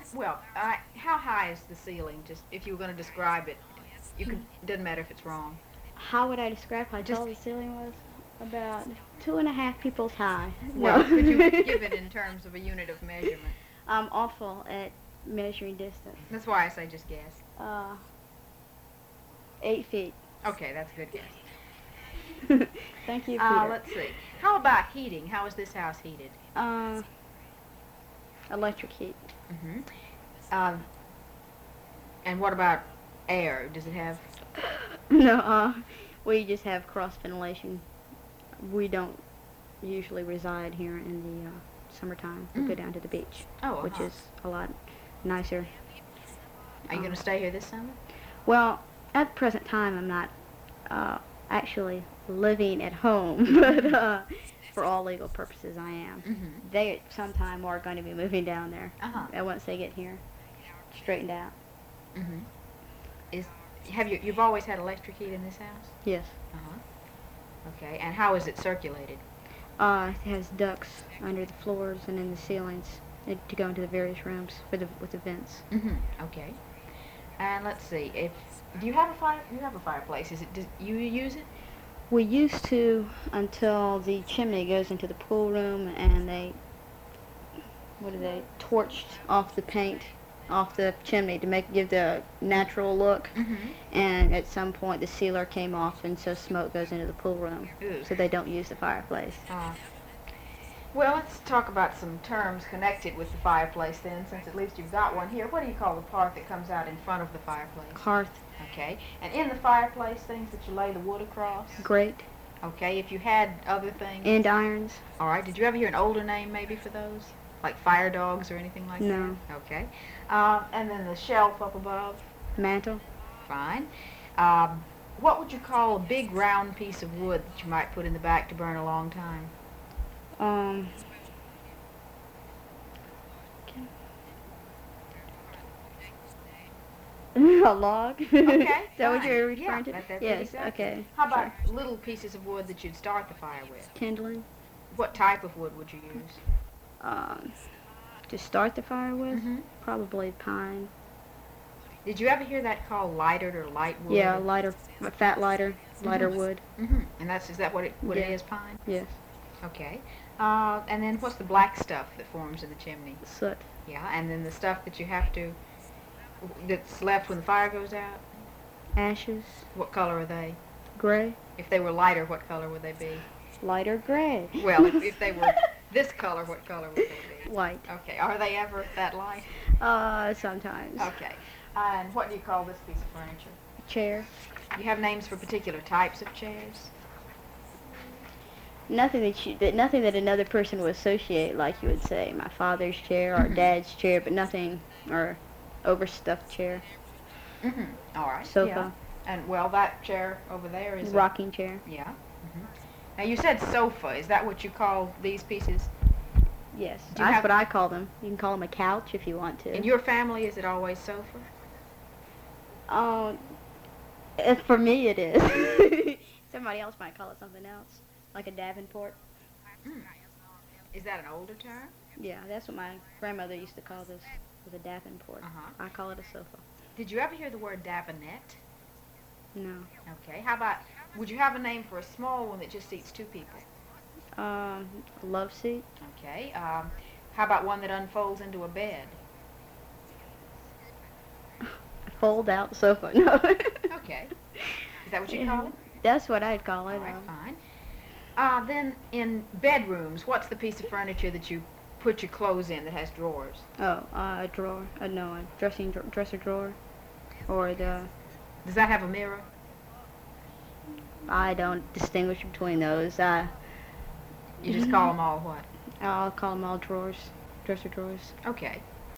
Well, how high is the ceiling? Just if you were going to describe it, you could. It doesn't matter if it's wrong. How would I describe how Just tall the ceiling was? About 2.5 people's high. well, No. could you give it in terms of a unit of measurement? I'm awful at measuring distance. That's why I say just guess. Uh, 8 feet. Okay, that's a good guess. Thank you, Peter. Let's see. How about heating? How is this house heated? Electric heat. Mm-hmm. Um, and what about air? Does it have? No, we just have cross ventilation. We don't usually reside here in the summertime. We go down to the beach, Oh, which is a lot nicer. Are you going to stay here this summer? Well, at the present time, I'm not actually living at home, but for all legal purposes, I am. Mm-hmm. They at some time are going to be moving down there, Uh-huh. and once they get here, straightened out. Mm-hmm. You've always had electric heat in this house? Yes. Uh-huh. Okay. And how is it circulated? It has ducts under the floors and in the ceilings to go into the various rooms with the vents. Mm-hmm. Okay. And let's see. Do you have a fire? You have a fireplace. Do you use it? We used to until the chimney goes into the pool room and they torched off the paint off the chimney to give the natural look. Mm-hmm. And at some point the sealer came off and so smoke goes into the pool room. Ooh. So they don't use the fireplace. Well, let's talk about some terms connected with the fireplace then, since at least you've got one here. What do you call the part that comes out in front of the fireplace? Hearth. Okay. And in the fireplace, things that you lay the wood across? Grate. Okay. If you had other things? Andirons. All right. Did you ever hear an older name maybe for those? Like fire dogs or anything like No. that? Okay. And then the shelf up above? Mantle. Fine. What would you call a big round piece of wood that you might put in the back to burn a long time? A log? Okay. Is that what fine. you're referring to? That's Yes, it exactly. okay. How about little pieces of wood that you'd start the fire with? Kindling. What type of wood would you use? To start the fire with? Mm-hmm. Probably pine. Did you ever hear that called lighted or light wood? Yeah, lighter, fat lighter wood. Mm-hmm. And is that what it Yeah. is, pine? Yes. Okay. And then what's the black stuff that forms in the chimney? Soot. Yeah, and then the stuff that that's left when the fire goes out? Ashes. What color are they? Gray. If they were lighter, what color would they be? Lighter gray. Well, if they were this color, what color would they be? White. Okay. Are they ever that light? Sometimes. Okay. And what do you call this piece of furniture? Chair. You have names for particular types of chairs? Nothing nothing that another person would associate, like you would say, my father's chair or dad's chair, but nothing, or overstuffed chair. Mm-hmm. All right. Sofa. Yeah. And well, that chair over there is Rocking chair. Yeah. Mm-hmm. Now you said sofa. Is that what you call these pieces? Yes, Do you that's have- what I call them. You can call them a couch if you want to. In your family, is it always sofa? For me it is. Somebody else might call it something else, like a Davenport. Mm. Is that an older term? Yeah, that's what my grandmother used to call this, was a Davenport. Uh-huh. I call it a sofa. Did you ever hear the word davenette? No. Okay. How about, would you have a name for a small one that just seats two people? Love seat. Okay. How about one that unfolds into a bed? A fold out sofa. No. Okay. Is that what you call it? That's what I'd call it. All right, fine. Then in bedrooms, what's the piece of furniture that you put your clothes in that has drawers? A drawer. No, a dresser drawer. Or Does that have a mirror? I don't distinguish between those. You just call them all what? I'll call them all drawers. Dresser drawers. Okay.